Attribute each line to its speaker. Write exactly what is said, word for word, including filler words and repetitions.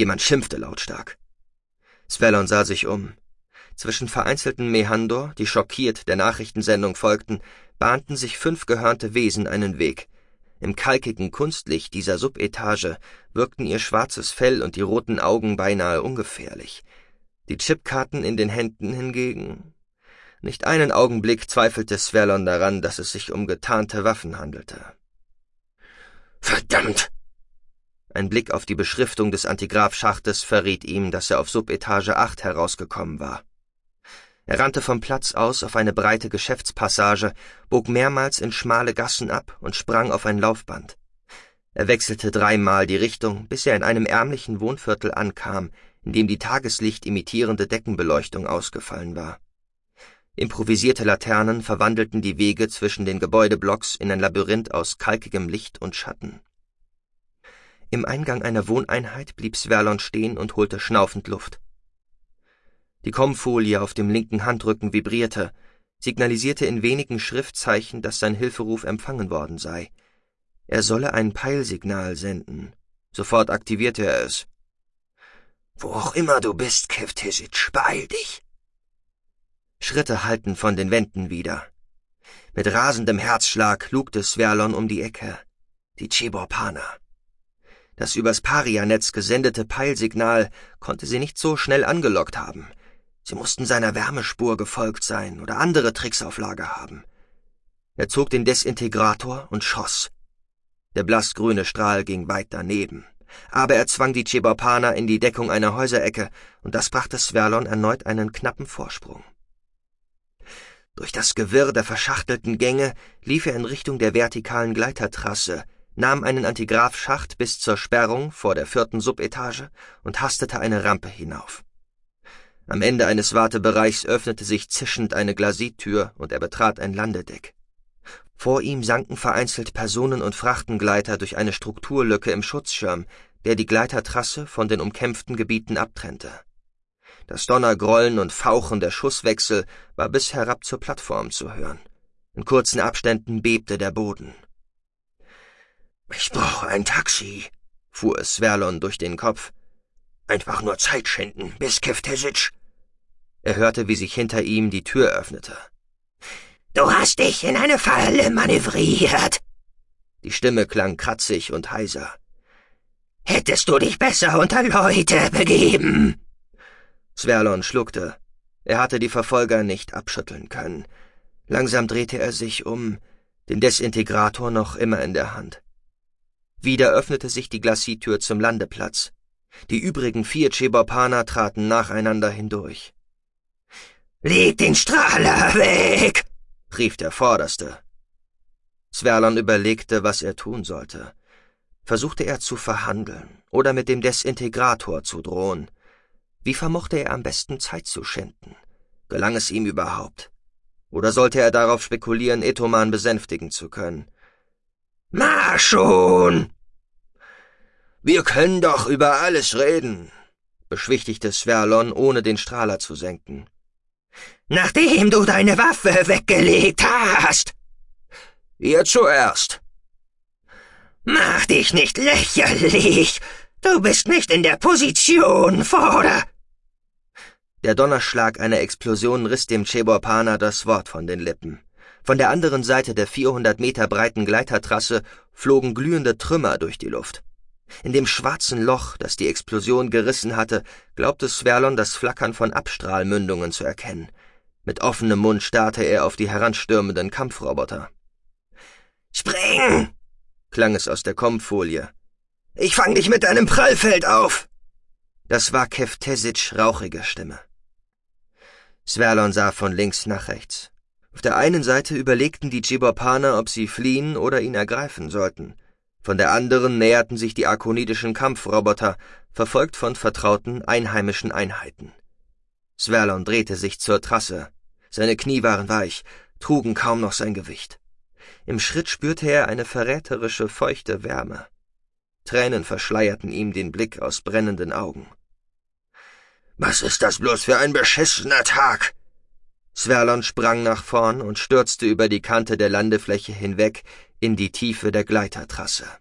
Speaker 1: Jemand schimpfte lautstark. Svelon sah sich um. Zwischen vereinzelten Mehandor, die schockiert der Nachrichtensendung folgten, bahnten sich fünf gehörnte Wesen einen Weg. Im kalkigen Kunstlicht dieser Subetage wirkten ihr schwarzes Fell und die roten Augen beinahe ungefährlich. Die Chipkarten in den Händen hingegen... Nicht einen Augenblick zweifelte Svelon daran, dass es sich um getarnte Waffen handelte. »Verdammt!« Ein Blick auf die Beschriftung des Antigrav-Schachtes verriet ihm, dass er auf Subetage acht herausgekommen war. Er rannte vom Platz aus auf eine breite Geschäftspassage, bog mehrmals in schmale Gassen ab und sprang auf ein Laufband. Er wechselte dreimal die Richtung, bis er in einem ärmlichen Wohnviertel ankam, in dem die Tageslicht imitierende Deckenbeleuchtung ausgefallen war. Improvisierte Laternen verwandelten die Wege zwischen den Gebäudeblocks in ein Labyrinth aus kalkigem Licht und Schatten. Im Eingang einer Wohneinheit blieb Svelon stehen und holte schnaufend Luft. Die Kommfolie auf dem linken Handrücken vibrierte, signalisierte in wenigen Schriftzeichen, dass sein Hilferuf empfangen worden sei. Er solle ein Peilsignal senden. Sofort aktivierte er es. »Wo auch immer du bist, Kev-Tesic, beeil dich!« Schritte hallten von den Wänden wieder. Mit rasendem Herzschlag lugte Svelon um die Ecke. Die Chebor-Pana. Das übers Paria-Netz gesendete Peilsignal konnte sie nicht so schnell angelockt haben. Sie mussten seiner Wärmespur gefolgt sein oder andere Tricks auf Lager haben. Er zog den Desintegrator und schoss. Der blassgrüne Strahl ging weit daneben. Aber er zwang die Chebor-Pana in die Deckung einer Häuserecke, und das brachte Svelon erneut einen knappen Vorsprung. Durch das Gewirr der verschachtelten Gänge lief er in Richtung der vertikalen Gleitertrasse, nahm einen Antigrav-Schacht bis zur Sperrung vor der vierten Subetage und hastete eine Rampe hinauf. Am Ende eines Wartebereichs öffnete sich zischend eine Glasittür und er betrat ein Landedeck. Vor ihm sanken vereinzelt Personen- und Frachtengleiter durch eine Strukturlücke im Schutzschirm, der die Gleitertrasse von den umkämpften Gebieten abtrennte. Das Donnergrollen und Fauchen der Schusswechsel war bis herab zur Plattform zu hören. In kurzen Abständen bebte der Boden. »Ich brauche ein Taxi«, fuhr es Svelon durch den Kopf. »Einfach nur Zeit schinden, bis Kev-Tesic.« Er hörte, wie sich hinter ihm die Tür öffnete. »Du hast dich in eine Falle manövriert.« Die Stimme klang kratzig und heiser. »Hättest du dich besser unter Leute begeben?« Svelon schluckte. Er hatte die Verfolger nicht abschütteln können. Langsam drehte er sich um, den Desintegrator noch immer in der Hand. Wieder öffnete sich die Glasittür zum Landeplatz. Die übrigen vier Chebor-Pana traten nacheinander hindurch. »Leg den Strahler weg«, rief der Vorderste. Svelon überlegte, was er tun sollte. Versuchte er zu verhandeln oder mit dem Desintegrator zu drohen? Wie vermochte er am besten Zeit zu schinden? Gelang es ihm überhaupt? Oder sollte er darauf spekulieren, Itoman besänftigen zu können? »Na schon!« »Wir können doch über alles reden«, beschwichtigte Svelon, ohne den Strahler zu senken. »Nachdem du deine Waffe weggelegt hast!« »Ihr zuerst!« »Mach dich nicht lächerlich! Du bist nicht in der Position, Vorder!« Der Donnerschlag einer Explosion riss dem Chebor-Pana das Wort von den Lippen. Von der anderen Seite der vierhundert Meter breiten Gleitertrasse flogen glühende Trümmer durch die Luft. In dem schwarzen Loch, das die Explosion gerissen hatte, glaubte Svelon das Flackern von Abstrahlmündungen zu erkennen. Mit offenem Mund starrte er auf die heranstürmenden Kampfroboter. »Spring!« klang es aus der Kommfolie. »Ich fang dich mit deinem Prallfeld auf!« Das war Kev-Tesic' rauchige Stimme. Svelon sah von links nach rechts. Auf der einen Seite überlegten die Chebor-Pana, ob sie fliehen oder ihn ergreifen sollten. Von der anderen näherten sich die arkonidischen Kampfroboter, verfolgt von vertrauten einheimischen Einheiten. Svelon drehte sich zur Trasse. Seine Knie waren weich, trugen kaum noch sein Gewicht. Im Schritt spürte er eine verräterische, feuchte Wärme. Tränen verschleierten ihm den Blick aus brennenden Augen. »Was ist das bloß für ein beschissener Tag?« Svelon sprang nach vorn und stürzte über die Kante der Landefläche hinweg in die Tiefe der Gleitertrasse.